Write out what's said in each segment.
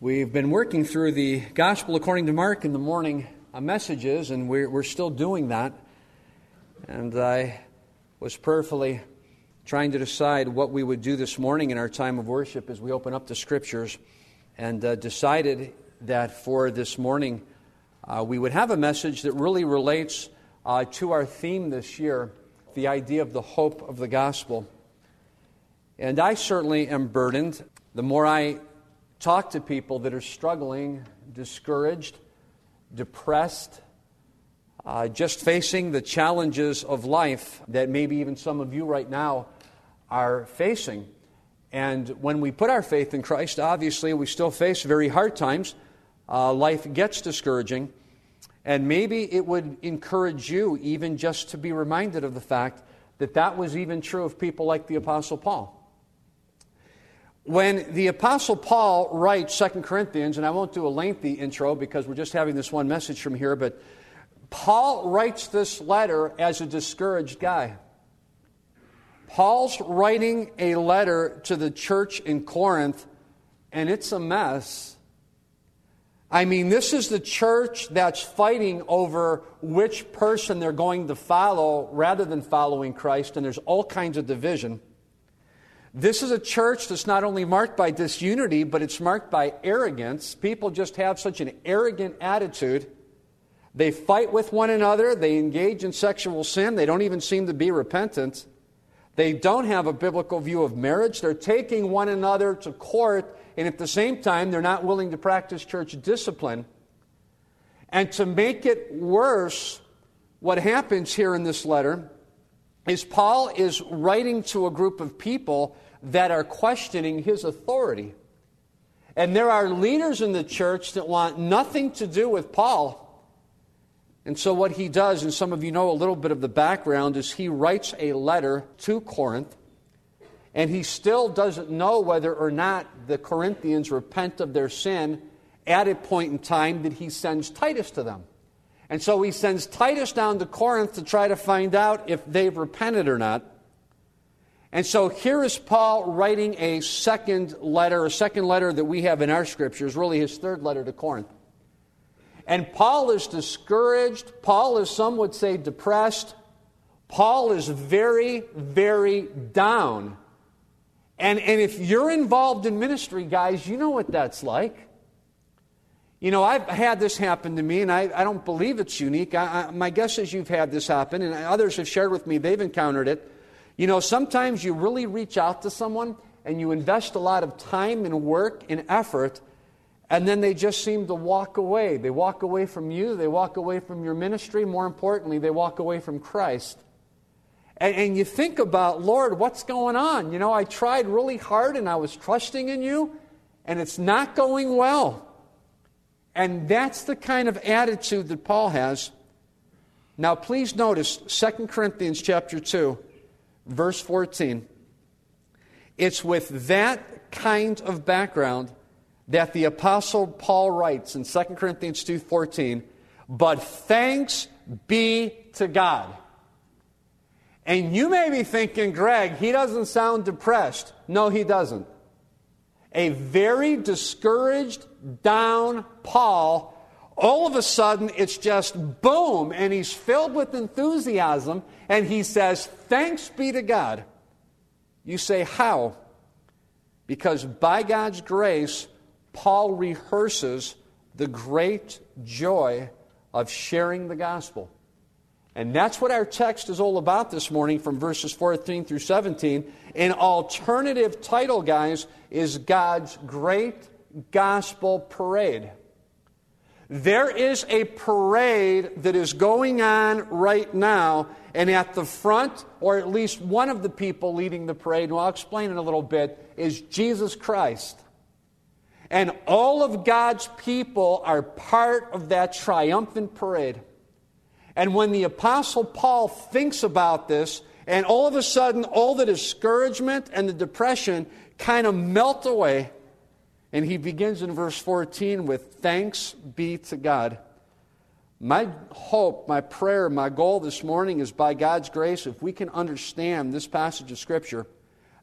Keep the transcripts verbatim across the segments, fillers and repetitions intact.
We've been working through the Gospel according to Mark in the morning uh, messages, and we're, we're still doing that. And I was prayerfully trying to decide what we would do this morning in our time of worship as we open up the Scriptures, and uh, decided that for this morning uh, we would have a message that really relates uh, to our theme this year, the idea of the hope of the gospel. And I certainly am burdened. The more I talk to people that are struggling, discouraged, depressed, uh, just facing the challenges of life that maybe even some of you right now are facing. And when we put our faith in Christ, obviously we still face very hard times. Uh, life gets discouraging. And maybe it would encourage you even just to be reminded of the fact that that was even true of people like the Apostle Paul. When the Apostle Paul writes Second Corinthians, and I won't do a lengthy intro because we're just having this one message from here, but Paul writes this letter as a discouraged guy. Paul's writing a letter to the church in Corinth, and it's a mess. I mean, this is the church that's fighting over which person they're going to follow rather than following Christ, and there's all kinds of division. This is a church that's not only marked by disunity, but it's marked by arrogance. People just have such an arrogant attitude. They fight with one another. They engage in sexual sin. They don't even seem to be repentant. They don't have a biblical view of marriage. They're taking one another to court, and at the same time, they're not willing to practice church discipline. And to make it worse, what happens here in this letter is Paul is writing to a group of people that are questioning his authority. And there are leaders in the church that want nothing to do with Paul. And so what he does, and some of you know a little bit of the background, is he writes a letter to Corinth, and he still doesn't know whether or not the Corinthians repent of their sin at a point in time that he sends Titus to them. And so he sends Titus down to Corinth to try to find out if they've repented or not. And so here is Paul writing a second letter, a second letter that we have in our Scriptures, really his third letter to Corinth. And Paul is discouraged. Paul is, some would say, depressed. Paul is very, very down. And, and if you're involved in ministry, guys, you know what that's like. You know, I've had this happen to me, and I, I don't believe it's unique. I, I, my guess is you've had this happen, and others have shared with me they've encountered it. You know, sometimes you really reach out to someone, and you invest a lot of time and work and effort, and then they just seem to walk away. They walk away from you. They walk away from your ministry. More importantly, they walk away from Christ. And, and you think about, Lord, what's going on? You know, I tried really hard, and I was trusting in you, and it's not going well. And that's the kind of attitude that Paul has. Now, please notice Second Corinthians chapter two, verse fourteen. It's with that kind of background that the Apostle Paul writes in Second Corinthians two fourteen, "But thanks be to God." And you may be thinking, Greg, he doesn't sound depressed. No, he doesn't. A very discouraged, down Paul, all of a sudden it's just boom, and he's filled with enthusiasm, and he says, thanks be to God. You say, how? Because by God's grace, Paul rehearses the great joy of sharing the gospel. And that's what our text is all about this morning from verses fourteen through seventeen. An alternative title, guys, is God's Great Gospel Parade. There is a parade that is going on right now, and at the front, or at least one of the people leading the parade, and I'll explain in a little bit, is Jesus Christ. And all of God's people are part of that triumphant parade. And when the Apostle Paul thinks about this, and all of a sudden all the discouragement and the depression kind of melt away, and he begins in verse fourteen with, thanks be to God. My hope, my prayer, my goal this morning is by God's grace, if we can understand this passage of Scripture,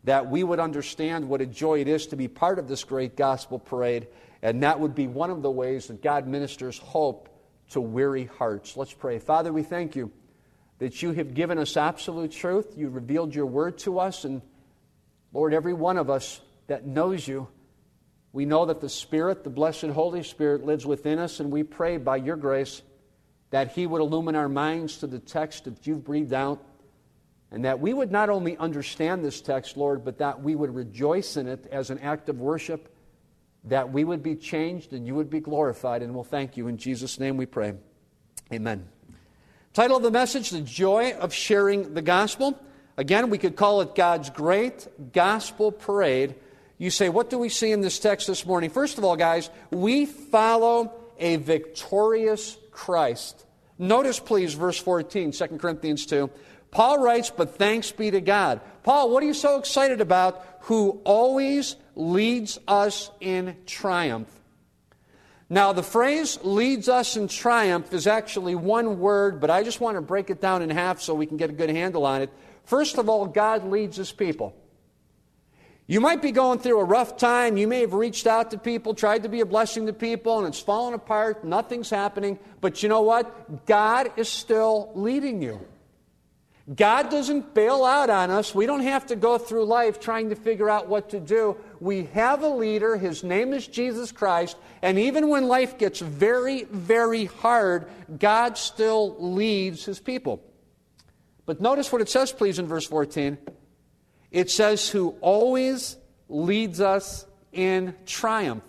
that we would understand what a joy it is to be part of this great gospel parade, and that would be one of the ways that God ministers hope to weary hearts. Let's pray. Father, we thank you that you have given us absolute truth. You revealed your word to us, and Lord, every one of us that knows you, we know that the Spirit, the blessed Holy Spirit, lives within us, and we pray by your grace that he would illumine our minds to the text that you've breathed out, and that we would not only understand this text, Lord, but that we would rejoice in it as an act of worship, that we would be changed and you would be glorified, and we'll thank you. In Jesus' name we pray. Amen. Title of the message, The Joy of Sharing the Gospel. Again, we could call it God's Great Gospel Parade. You say, what do we see in this text this morning? First of all, guys, we follow a victorious Christ. Notice, please, verse fourteen, Second Corinthians two. Paul writes, but thanks be to God. Paul, what are you so excited about? Who always leads us in triumph. Now, the phrase leads us in triumph is actually one word, but I just want to break it down in half so we can get a good handle on it. First of all, God leads his people. You might be going through a rough time. You may have reached out to people, tried to be a blessing to people, and it's fallen apart. Nothing's happening. But you know what? God is still leading you. God doesn't bail out on us. We don't have to go through life trying to figure out what to do. We have a leader. His name is Jesus Christ. And even when life gets very, very hard, God still leads his people. But notice what it says, please, in verse fourteen. It says, who always leads us in triumph.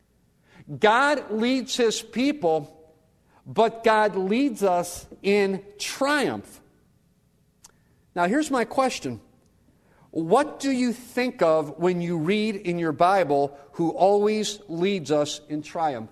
God leads his people, but God leads us in triumph. Now, here's my question. What do you think of when you read in your Bible, who always leads us in triumph?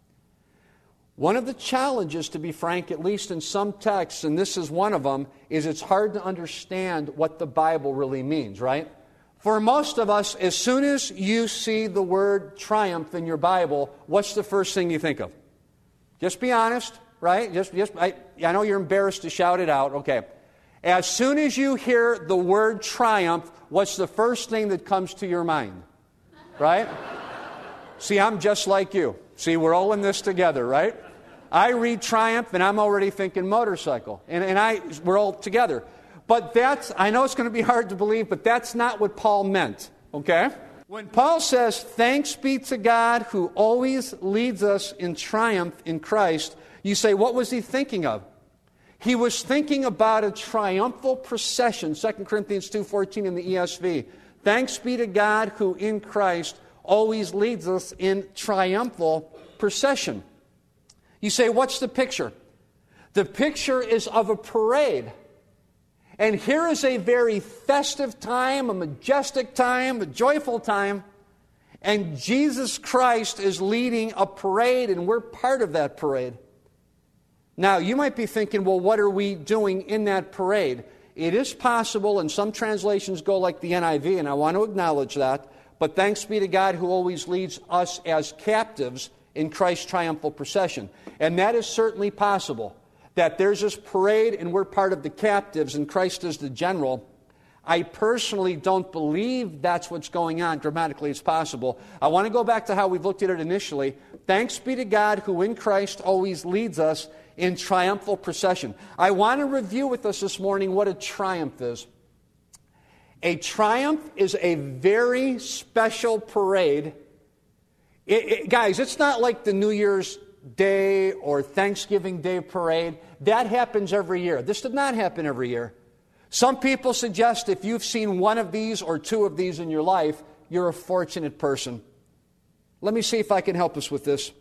One of the challenges, to be frank, at least in some texts, and this is one of them, is it's hard to understand what the Bible really means, right? For most of us, as soon as you see the word triumph in your Bible, what's the first thing you think of? Just be honest, right? Just, just I, I know you're embarrassed to shout it out, okay. As soon as you hear the word triumph, what's the first thing that comes to your mind? Right? See, I'm just like you. See, we're all in this together, right? I read triumph and I'm already thinking motorcycle. And, and I, we're all together. But that's, I know it's going to be hard to believe, but that's not what Paul meant, okay? When Paul says, thanks be to God who always leads us in triumph in Christ, you say, what was he thinking of? He was thinking about a triumphal procession, Second Corinthians two fourteen in the E S V. Thanks be to God who in Christ always leads us in triumphal procession. You say, what's the picture? The picture is of a parade. And here is a very festive time, a majestic time, a joyful time. And Jesus Christ is leading a parade, and we're part of that parade. Now, you might be thinking, well, what are we doing in that parade? It is possible, and some translations go like the N I V, and I want to acknowledge that, but thanks be to God who always leads us as captives in Christ's triumphal procession. And that is certainly possible, that there's this parade and we're part of the captives and Christ is the general. I personally don't believe that's what's going on. Grammatically, it's possible. I want to go back to how we've looked at it initially. Thanks be to God who in Christ always leads us in triumphal procession. I want to review with us this morning what a triumph is. A triumph is a very special parade. It, it, guys, it's not like the New Year's Day or Thanksgiving Day parade. That happens every year. This did not happen every year. Some people suggest if you've seen one of these or two of these in your life, you're a fortunate person. Let me see if I can help us with this.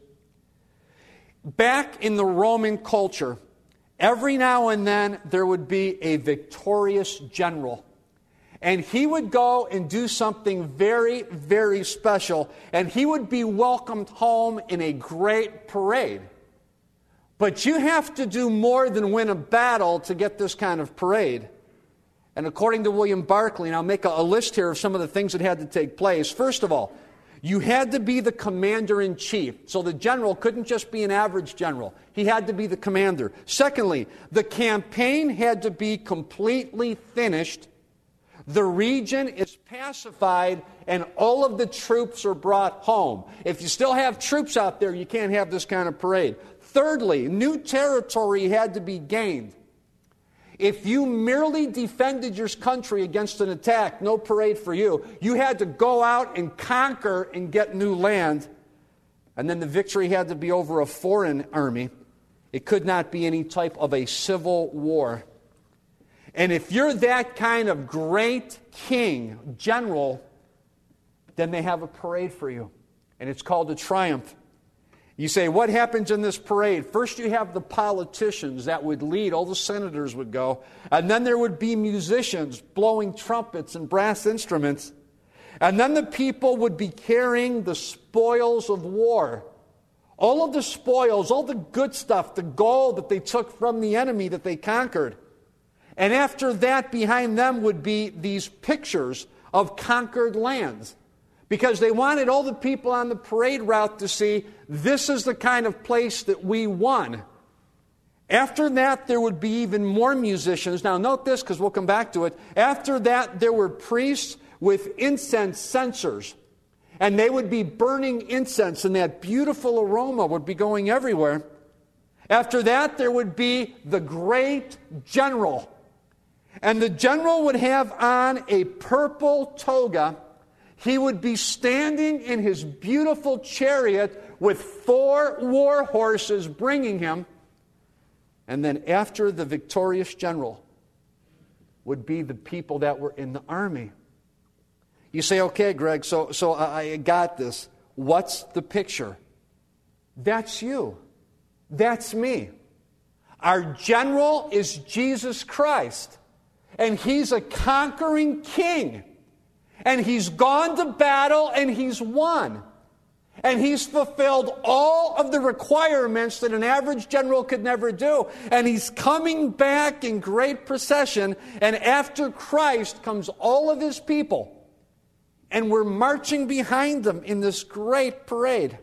Back in the Roman culture, every now and then there would be a victorious general. And he would go and do something very, very special. And he would be welcomed home in a great parade. But you have to do more than win a battle to get this kind of parade. And according to William Barclay, and I'll make a, a list here of some of the things that had to take place. First of all, you had to be the commander-in-chief. So the general couldn't just be an average general. He had to be the commander. Secondly, the campaign had to be completely finished. The region is pacified and all of the troops are brought home. If you still have troops out there, you can't have this kind of parade. Thirdly, new territory had to be gained. If you merely defended your country against an attack, no parade for you. You had to go out and conquer and get new land. And then the victory had to be over a foreign army. It could not be any type of a civil war. And if you're that kind of great king, general, then they have a parade for you. And it's called a triumph. You say, what happens in this parade? First you have the politicians that would lead. All the senators would go. And then there would be musicians blowing trumpets and brass instruments. And then the people would be carrying the spoils of war. All of the spoils, all the good stuff, the gold that they took from the enemy that they conquered. And after that, behind them would be these pictures of conquered lands. Because they wanted all the people on the parade route to see, this is the kind of place that we won. After that, there would be even more musicians. Now note this, because we'll come back to it. After that, there were priests with incense censers. And they would be burning incense, and that beautiful aroma would be going everywhere. After that, there would be the great general. And the general would have on a purple toga. He would be standing in his beautiful chariot with four war horses bringing him. And then after the victorious general would be the people that were in the army. You say, okay, Greg, so, so I got this. What's the picture? That's you. That's me. Our general is Jesus Christ. And he's a conquering king. And he's gone to battle and he's won. And he's fulfilled all of the requirements that an average general could never do. And he's coming back in great procession. And after Christ comes all of his people. And we're marching behind them in this great parade.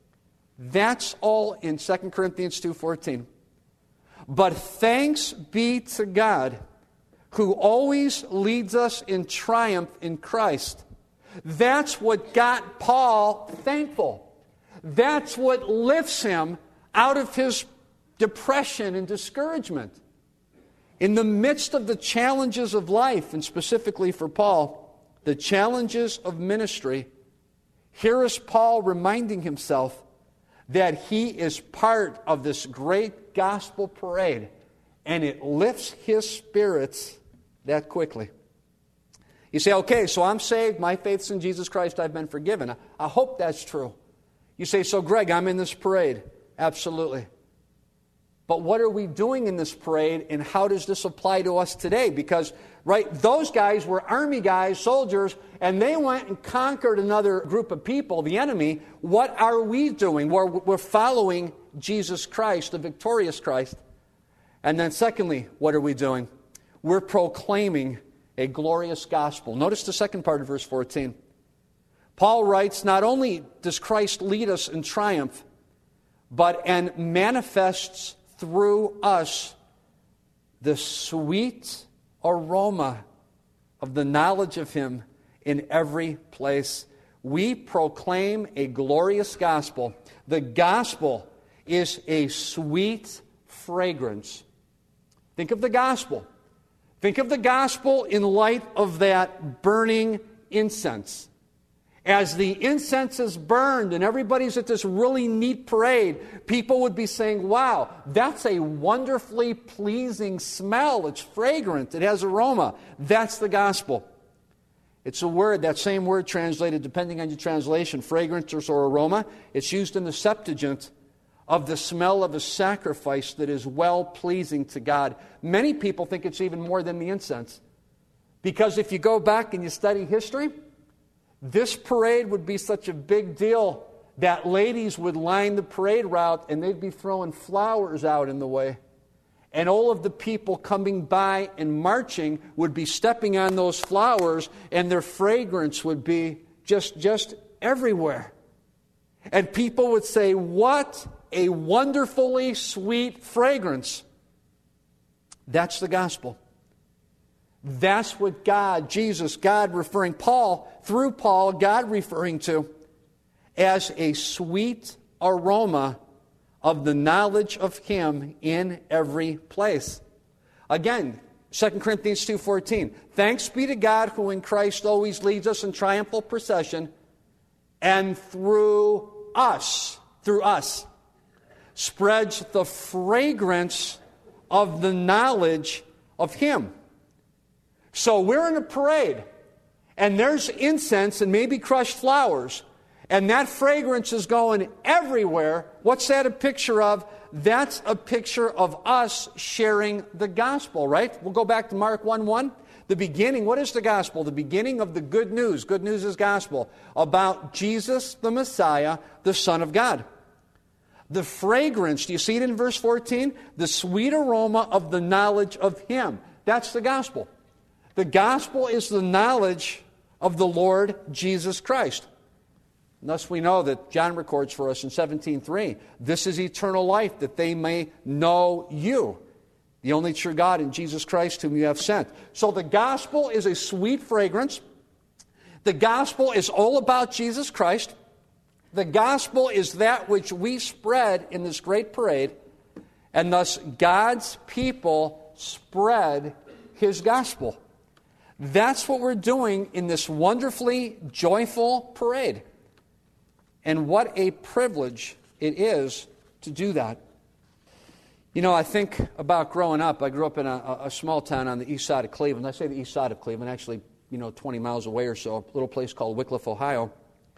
That's all in Second Corinthians two fourteen. But thanks be to God, who always leads us in triumph in Christ. That's what got Paul thankful. That's what lifts him out of his depression and discouragement. In the midst of the challenges of life, and specifically for Paul, the challenges of ministry, here is Paul reminding himself that he is part of this great gospel parade, and it lifts his spirits that quickly. You say, okay, so I'm saved, my faith's in Jesus Christ, I've been forgiven. I hope that's true. You say, so Greg, I'm in this parade. Absolutely. But what are we doing in this parade, and how does this apply to us today? Because, right, those guys were army guys, soldiers, and they went and conquered another group of people, the enemy. What are we doing? We're, we're following Jesus Christ, the victorious Christ. And then secondly, what are we doing? We're proclaiming a glorious gospel. Notice the second part of verse fourteen. Paul writes, not only does Christ lead us in triumph, but and manifests through us the sweet aroma of the knowledge of Him in every place. We proclaim a glorious gospel. The gospel is a sweet fragrance. Think of the gospel. Think of the gospel in light of that burning incense. As the incense is burned and everybody's at this really neat parade, people would be saying, wow, that's a wonderfully pleasing smell. It's fragrant. It has aroma. That's the gospel. It's a word, that same word translated, depending on your translation, fragrance or aroma. It's used in the Septuagint of the smell of a sacrifice that is well-pleasing to God. Many people think it's even more than the incense. Because if you go back and you study history, this parade would be such a big deal that ladies would line the parade route and they'd be throwing flowers out in the way. And all of the people coming by and marching would be stepping on those flowers, and their fragrance would be just, just everywhere. And people would say, what a wonderfully sweet fragrance. That's the gospel. That's what God, Jesus, God referring, Paul, through Paul, God referring to as a sweet aroma of the knowledge of Him in every place. Again, Second Corinthians two fourteen. Thanks be to God who in Christ always leads us in triumphal procession, and through us, through us, spreads the fragrance of the knowledge of Him. So we're in a parade, and there's incense and maybe crushed flowers, and that fragrance is going everywhere. What's that a picture of? That's a picture of us sharing the gospel, right? We'll go back to Mark one one. The beginning, what is the gospel? The beginning of the good news. Good news is gospel. About Jesus, the Messiah, the Son of God. The fragrance, do you see it in verse fourteen? The sweet aroma of the knowledge of Him. That's the gospel. The gospel is the knowledge of the Lord Jesus Christ. And thus we know that John records for us in seventeen three, this is eternal life, that they may know you, the only true God, in Jesus Christ whom you have sent. So the gospel is a sweet fragrance. The gospel is all about Jesus Christ. The gospel is that which we spread in this great parade, and thus God's people spread His gospel. That's what we're doing in this wonderfully joyful parade. And what a privilege it is to do that. You know, I think about growing up. I grew up in a, a small town on the east side of Cleveland. I say the east side of Cleveland, actually, you know, twenty miles away or so, a little place called Wickliffe, Ohio.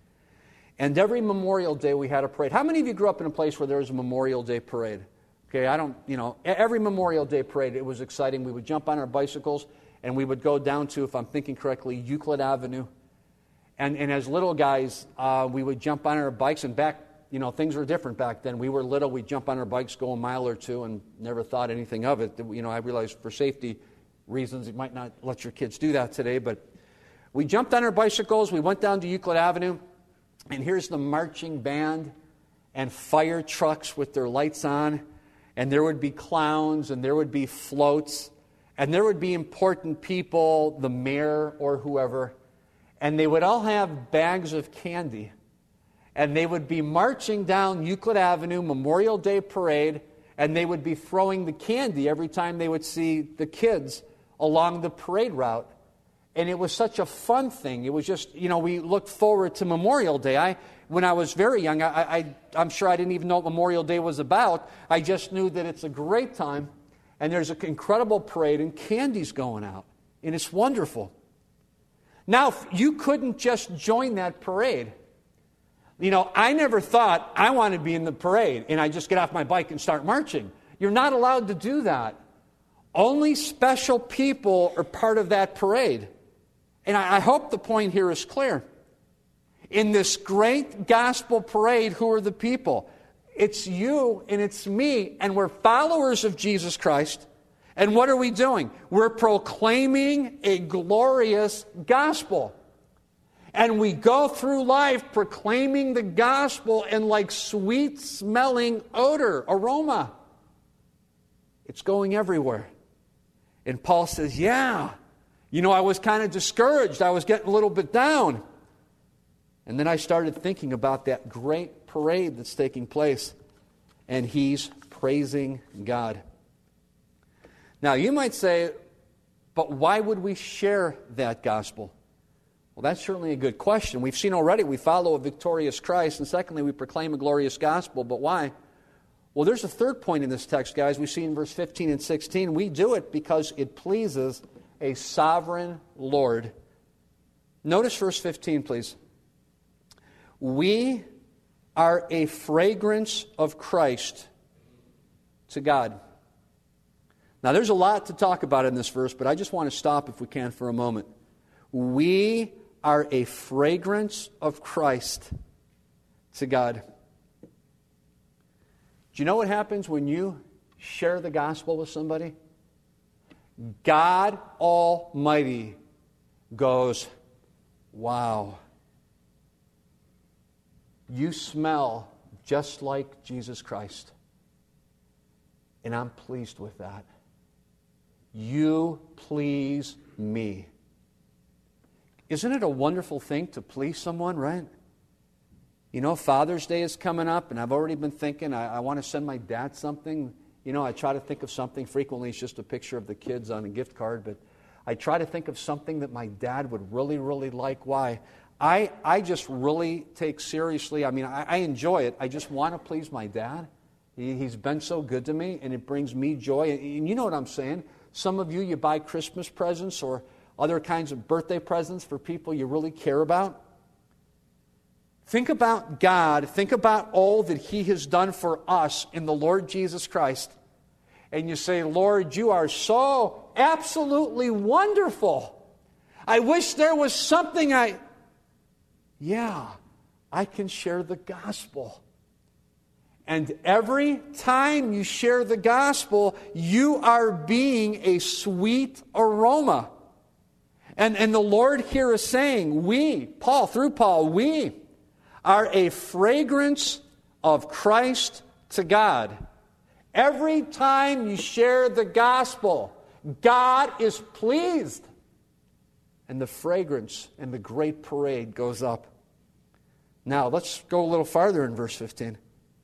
And every Memorial Day we had a parade. How many of you grew up in a place where there was a Memorial Day parade? Okay, I don't, you know, every Memorial Day parade, it was exciting. We would jump on our bicycles and we would go down to, if I'm thinking correctly, Euclid Avenue. And, and as little guys, uh, we would jump on our bikes, and back, you know, things were different back then. We were little, we'd jump on our bikes, go a mile or two, and never thought anything of it. You know, I realized for safety reasons, you might not let your kids do that today, but we jumped on our bicycles, we went down to Euclid Avenue, and here's the marching band and fire trucks with their lights on, and there would be clowns, and there would be floats, and there would be important people, the mayor or whoever, and they would all have bags of candy. And they would be marching down Euclid Avenue, Memorial Day parade, and they would be throwing the candy every time they would see the kids along the parade route. And it was such a fun thing. It was just, you know, we looked forward to Memorial Day. I, when I was very young, I, I, I'm sure I didn't even know what Memorial Day was about. I just knew that it's a great time, and there's an incredible parade, and candy's going out. And it's wonderful. Now, you couldn't just join that parade. You know, I never thought I want to be in the parade and I just get off my bike and start marching. You're not allowed to do that. Only special people are part of that parade. And I, I hope the point here is clear. In this great gospel parade, who are the people? It's you and it's me, and we're followers of Jesus Christ. And what are we doing? We're proclaiming a glorious gospel. And we go through life proclaiming the gospel in like sweet-smelling odor, aroma. It's going everywhere. And Paul says, yeah, you know, I was kind of discouraged. I was getting a little bit down. And then I started thinking about that great parade that's taking place. And he's praising God. Now, you might say, but why would we share that gospel? Well, that's certainly a good question. We've seen already we follow a victorious Christ, and secondly, we proclaim a glorious gospel. But why? Well, there's a third point in this text, guys. We see in verse fifteen and sixteen. We do it because it pleases a sovereign Lord. Notice verse fifteen, please. We are a fragrance of Christ to God. Now, there's a lot to talk about in this verse, but I just want to stop, if we can, for a moment. We are a fragrance of Christ to God. Do you know what happens when you share the gospel with somebody? God Almighty goes, wow, you smell just like Jesus Christ. And I'm pleased with that. You please me. Isn't it a wonderful thing to please someone, right? You know, Father's Day is coming up, and I've already been thinking, I, I want to send my dad something. You know, I try to think of something. Frequently, it's just a picture of the kids on a gift card, but I try to think of something that my dad would really, really like. Why? I, I just really take seriously, I mean, I, I enjoy it. I just want to please my dad. He, he's been so good to me, and it brings me joy. And, and you know what I'm saying. Some of you, you buy Christmas presents or other kinds of birthday presents for people you really care about. Think about God. Think about all that He has done for us in the Lord Jesus Christ. And you say, Lord, you are so absolutely wonderful. I wish there was something I... Yeah, I can share the gospel. And every time you share the gospel, you are being a sweet aroma. And, and the Lord here is saying, we, Paul, through Paul, we are a fragrance of Christ to God. Every time you share the gospel, God is pleased. And the fragrance and the great parade goes up. Now, let's go a little farther in verse fifteen.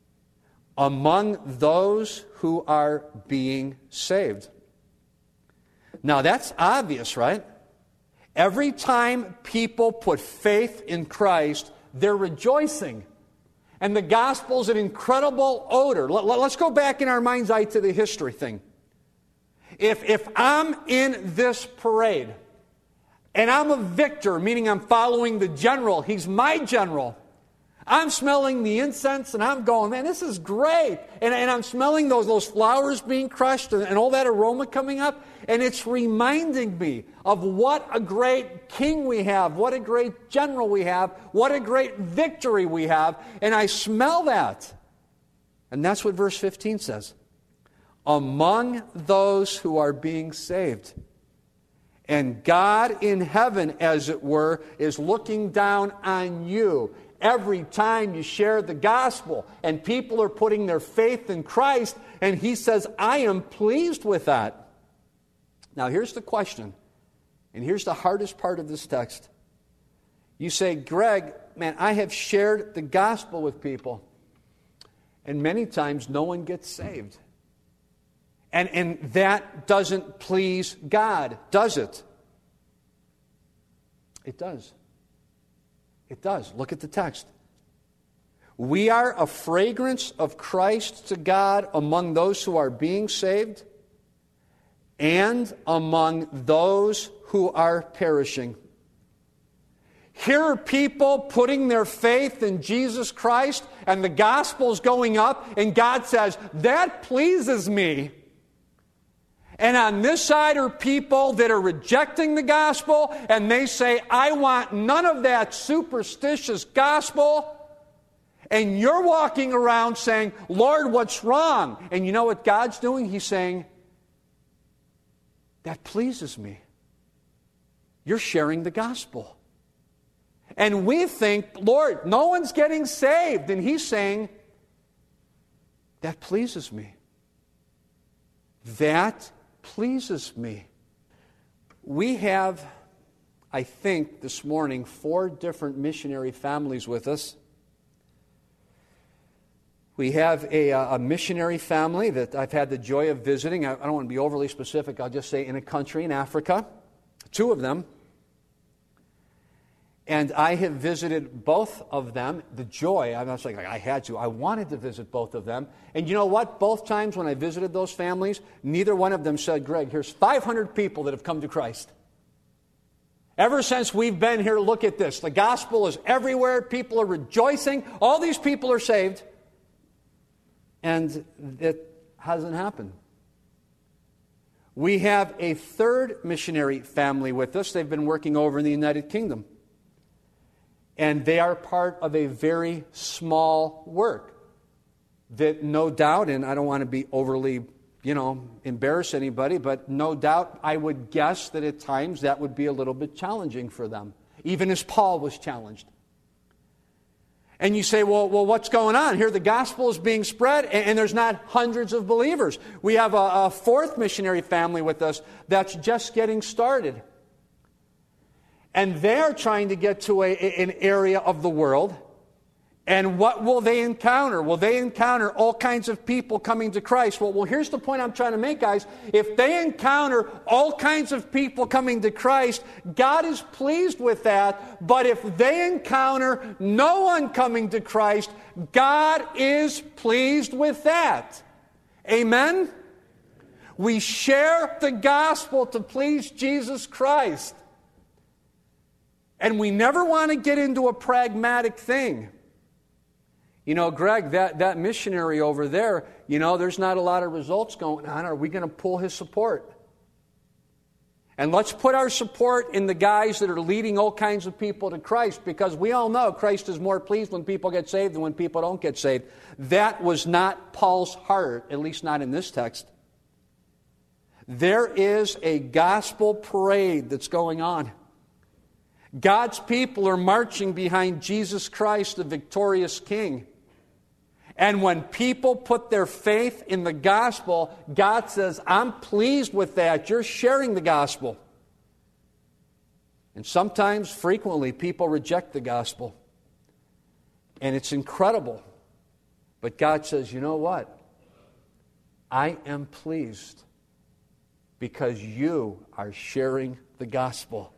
Among those who are being saved. Now, that's obvious, right? Every time people put faith in Christ, they're rejoicing. And the gospel's an incredible odor. Let, let, let's go back in our mind's eye to the history thing. If, if I'm in this parade, and I'm a victor, meaning I'm following the general, he's my general, I'm smelling the incense and I'm going, man, this is great. And, and I'm smelling those, those flowers being crushed and, and all that aroma coming up. And it's reminding me of what a great king we have, what a great general we have, what a great victory we have. And I smell that. And that's what verse fifteen says. Among those who are being saved. And God in heaven, as it were, is looking down on you. Every time you share the gospel and people are putting their faith in Christ, and He says, I am pleased with that. Now here's the question, and here's the hardest part of this text. You say, Greg, man, I have shared the gospel with people, and many times no one gets saved. And, and that doesn't please God, does it? It does. It does. Look at the text. We are a fragrance of Christ to God among those who are being saved and among those who are perishing. Here are people putting their faith in Jesus Christ, and the gospel's going up, and God says, that pleases me. And on this side are people that are rejecting the gospel, and they say, I want none of that superstitious gospel. And you're walking around saying, Lord, what's wrong? And you know what God's doing? He's saying, that pleases me. You're sharing the gospel. And we think, Lord, no one's getting saved. And He's saying, that pleases me. That pleases me. We have, I think, this morning, four different missionary families with us. We have a, a missionary family that I've had the joy of visiting. I, I don't want to be overly specific. I'll just say in a country in Africa. Two of them. And I have visited both of them. The joy, I was like, I had to. I wanted to visit both of them. And you know what? Both times when I visited those families, neither one of them said, Greg, here's five hundred people that have come to Christ. Ever since we've been here, look at this. The gospel is everywhere. People are rejoicing. All these people are saved. And it hasn't happened. We have a third missionary family with us. They've been working over in the United Kingdom. And they are part of a very small work that no doubt, and I don't want to be overly, you know, embarrass anybody, but no doubt I would guess that at times that would be a little bit challenging for them, even as Paul was challenged. And you say, well, well, what's going on? Here the gospel is being spread, and, and there's not hundreds of believers. We have a, a fourth missionary family with us that's just getting started. And they're trying to get to a, an area of the world. And what will they encounter? Will they encounter all kinds of people coming to Christ? Well, well, here's the point I'm trying to make, guys. If they encounter all kinds of people coming to Christ, God is pleased with that. But if they encounter no one coming to Christ, God is pleased with that. Amen? We share the gospel to please Jesus Christ. And we never want to get into a pragmatic thing. You know, Greg, that, that missionary over there, you know, there's not a lot of results going on. Are we going to pull his support? And let's put our support in the guys that are leading all kinds of people to Christ, because we all know Christ is more pleased when people get saved than when people don't get saved. That was not Paul's heart, at least not in this text. There is a gospel parade that's going on. God's people are marching behind Jesus Christ, the victorious King. And when people put their faith in the gospel, God says, I'm pleased with that. You're sharing the gospel. And sometimes, frequently, people reject the gospel. And it's incredible. But God says, you know what? I am pleased because you are sharing the gospel.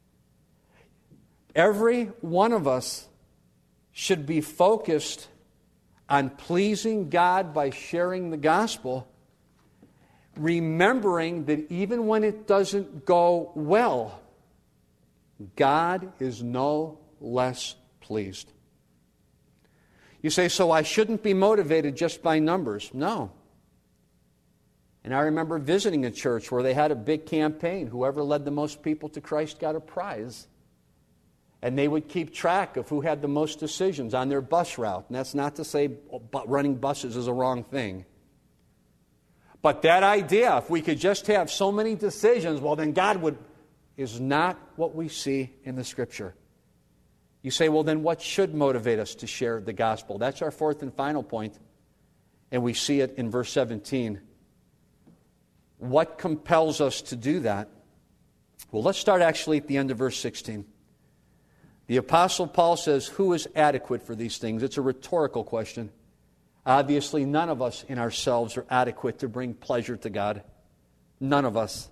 Every one of us should be focused on pleasing God by sharing the gospel, remembering that even when it doesn't go well, God is no less pleased. You say, so I shouldn't be motivated just by numbers. No. And I remember visiting a church where they had a big campaign. Whoever led the most people to Christ got a prize. And they would keep track of who had the most decisions on their bus route. And that's not to say running buses is a wrong thing. But that idea, if we could just have so many decisions, well, then God would, is not what we see in the Scripture. You say, well, then what should motivate us to share the gospel? That's our fourth and final point. And we see it in verse seventeen. What compels us to do that? Well, let's start actually at the end of verse sixteen. The Apostle Paul says, who is adequate for these things? It's a rhetorical question. Obviously, none of us in ourselves are adequate to bring pleasure to God. None of us.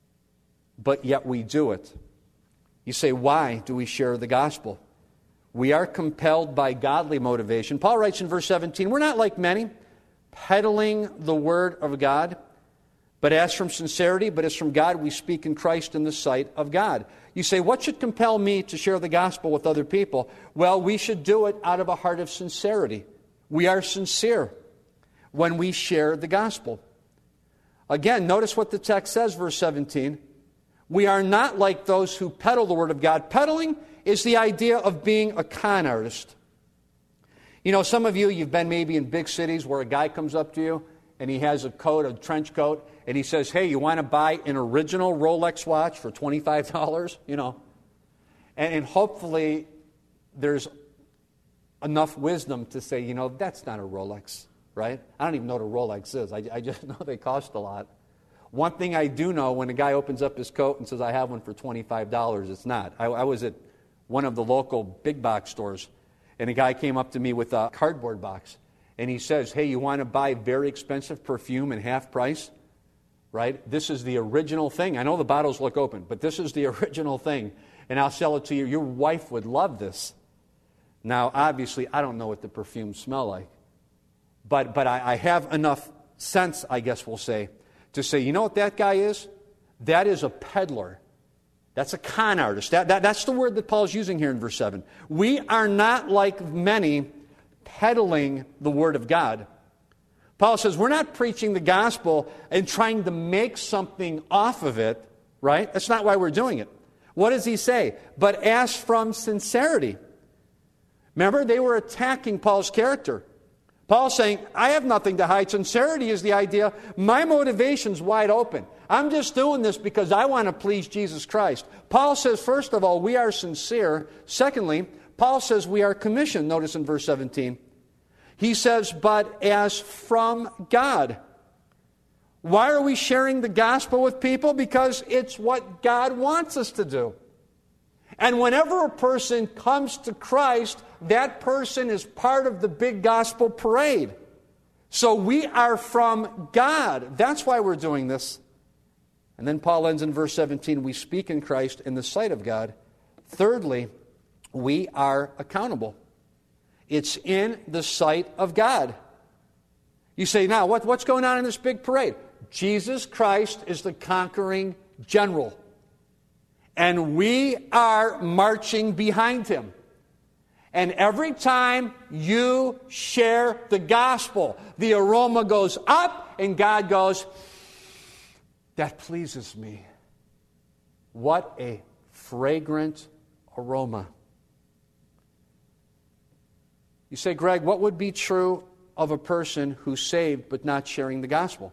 But yet we do it. You say, why do we share the gospel? We are compelled by godly motivation. Paul writes in verse seventeen, we're not like many, peddling the word of God. But as from sincerity, but as from God, we speak in Christ in the sight of God. You say, what should compel me to share the gospel with other people? Well, we should do it out of a heart of sincerity. We are sincere when we share the gospel. Again, notice what the text says, verse seventeen. We are not like those who peddle the word of God. Peddling is the idea of being a con artist. You know, some of you, you've been maybe in big cities where a guy comes up to you and he has a coat, a trench coat, and he says, hey, you want to buy an original Rolex watch for twenty-five dollars? You know. And, and hopefully there's enough wisdom to say, you know, that's not a Rolex, right? I don't even know what a Rolex is. I, I just know they cost a lot. One thing I do know, when a guy opens up his coat and says, I have one for twenty-five dollars, it's not. I, I was at one of the local big box stores, and a guy came up to me with a cardboard box. And he says, hey, you want to buy very expensive perfume in half price? Right? This is the original thing. I know the bottles look open, but this is the original thing. And I'll sell it to you. Your wife would love this. Now, obviously, I don't know what the perfumes smell like. But but I, I have enough sense, I guess we'll say, to say, you know what that guy is? That is a peddler. That's a con artist. That, that, that's the word that Paul's using here in verse seven. We are not like many peddling the word of God. Paul says we're not preaching the gospel and trying to make something off of it, right? That's not why we're doing it. What does he say? But as from sincerity. Remember, they were attacking Paul's character. Paul's saying, I have nothing to hide. Sincerity is the idea, my motivation's wide open. I'm just doing this because I want to please Jesus Christ. Paul says, first of all, we are sincere. Secondly, Paul says we are commissioned. Notice in verse seventeen. He says, but as from God. Why are we sharing the gospel with people? Because it's what God wants us to do. And whenever a person comes to Christ, that person is part of the big gospel parade. So we are from God. That's why we're doing this. And then Paul ends in verse seventeen, we speak in Christ in the sight of God. Thirdly, we are accountable. It's in the sight of God. You say, now, what, what's going on in this big parade? Jesus Christ is the conquering general. And we are marching behind him. And every time you share the gospel, the aroma goes up and God goes, that pleases me. What a fragrant aroma. You say, Greg, what would be true of a person who's saved but not sharing the gospel?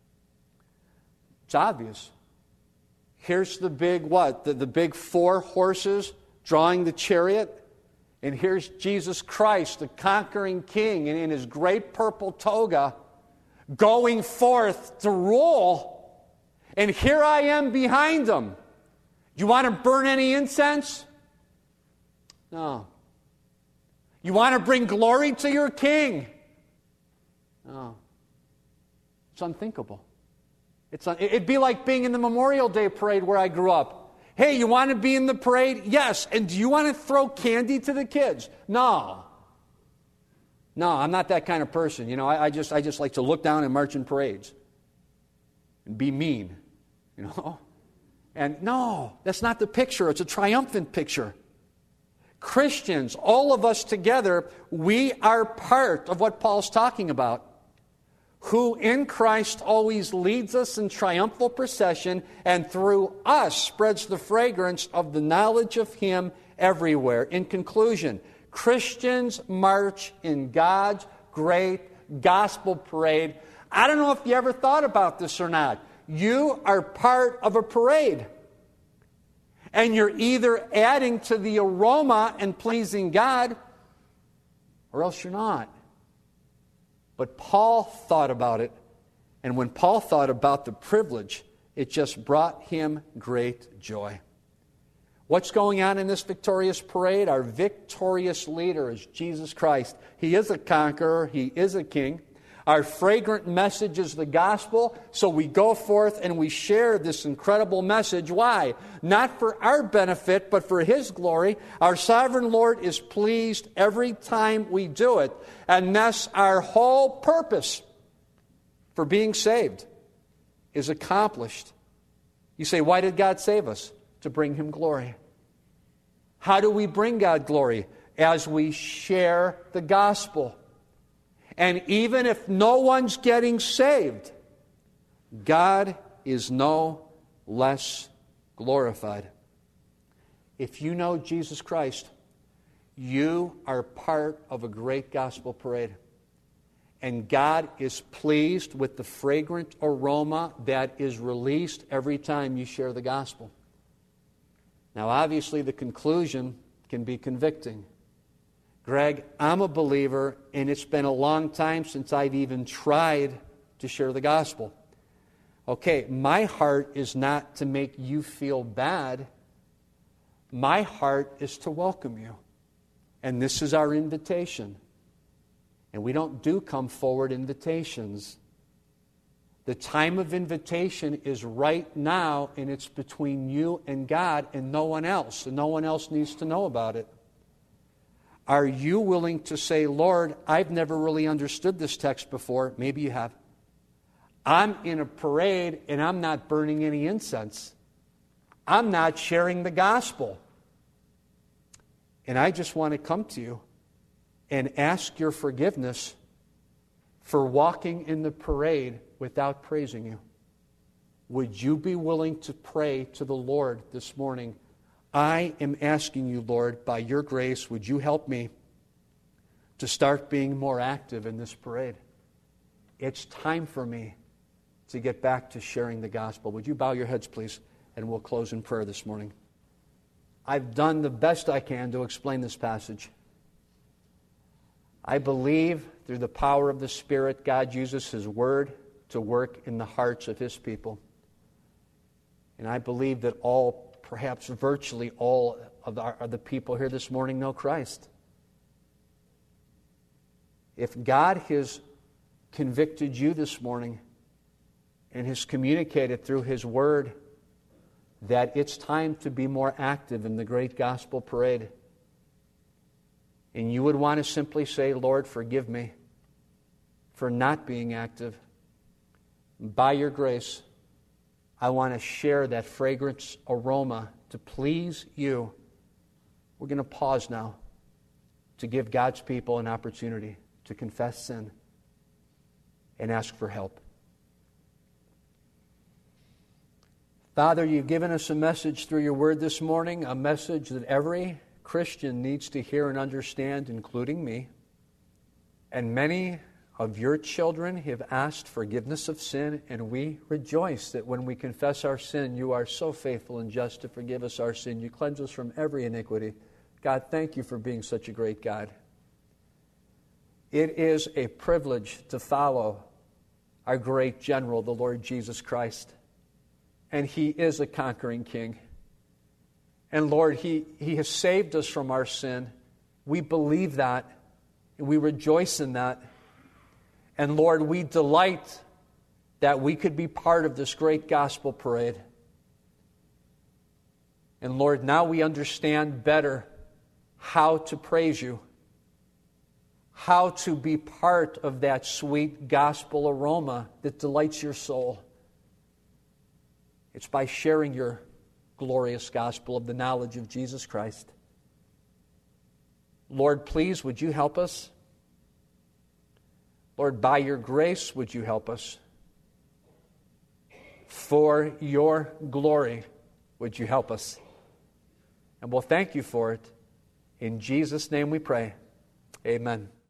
It's obvious. Here's the big what? The, the big four horses drawing the chariot. And here's Jesus Christ, the conquering king, and in his great purple toga, going forth to rule. And here I am behind him. You want to burn any incense? No. You want to bring glory to your king? No. It's unthinkable. It's un- It'd be like being in the Memorial Day parade where I grew up. Hey, you want to be in the parade? Yes. And do you want to throw candy to the kids? No. No, I'm not that kind of person. You know, I, I just I just like to look down and march in parades and be mean. You know? And no, that's not the picture. It's a triumphant picture. Christians, all of us together, we are part of what Paul's talking about. Who in Christ always leads us in triumphal procession and through us spreads the fragrance of the knowledge of Him everywhere. In conclusion, Christians march in God's great gospel parade. I don't know if you ever thought about this or not. You are part of a parade. And you're either adding to the aroma and pleasing God, or else you're not. But Paul thought about it, and when Paul thought about the privilege, it just brought him great joy. What's going on in this victorious parade? Our victorious leader is Jesus Christ. He is a conqueror. He is a king. Our fragrant message is the gospel, so we go forth and we share this incredible message. Why? Not for our benefit, but for His glory. Our sovereign Lord is pleased every time we do it, and thus our whole purpose for being saved is accomplished. You say, why did God save us? To bring Him glory. How do we bring God glory? As we share the gospel. And even if no one's getting saved, God is no less glorified. If you know Jesus Christ, you are part of a great gospel parade. And God is pleased with the fragrant aroma that is released every time you share the gospel. Now, obviously, the conclusion can be convicting. Greg, I'm a believer, and it's been a long time since I've even tried to share the gospel. Okay, my heart is not to make you feel bad. My heart is to welcome you. And this is our invitation. And we don't do come forward invitations. The time of invitation is right now, and it's between you and God and no one else. And no one else needs to know about it. Are you willing to say, Lord, I've never really understood this text before. Maybe you have. I'm in a parade and I'm not burning any incense. I'm not sharing the gospel. And I just want to come to you and ask your forgiveness for walking in the parade without praising you. Would you be willing to pray to the Lord this morning? I am asking you, Lord, by your grace, would you help me to start being more active in this parade? It's time for me to get back to sharing the gospel. Would you bow your heads, please, and we'll close in prayer this morning. I've done the best I can to explain this passage. I believe through the power of the Spirit, God uses His Word to work in the hearts of His people. And I believe that all Perhaps virtually all of the, of the people here this morning know Christ. If God has convicted you this morning and has communicated through His Word that it's time to be more active in the great gospel parade, and you would want to simply say, Lord, forgive me for not being active, by your grace, I want to share that fragrance aroma to please you. We're going to pause now to give God's people an opportunity to confess sin and ask for help. Father, you've given us a message through your word this morning, a message that every Christian needs to hear and understand, including me. And many of your children have asked forgiveness of sin, and we rejoice that when we confess our sin, you are so faithful and just to forgive us our sin. You cleanse us from every iniquity. God, thank you for being such a great God. It is a privilege to follow our great general, the Lord Jesus Christ. And He is a conquering King. And Lord, He, he has saved us from our sin. We believe that, and we rejoice in that. And Lord, we delight that we could be part of this great gospel parade. And Lord, now we understand better how to praise you, how to be part of that sweet gospel aroma that delights your soul. It's by sharing your glorious gospel of the knowledge of Jesus Christ. Lord, please, would you help us? Lord, by your grace, would you help us? For your glory, would you help us? And we'll thank you for it. In Jesus' name we pray. Amen.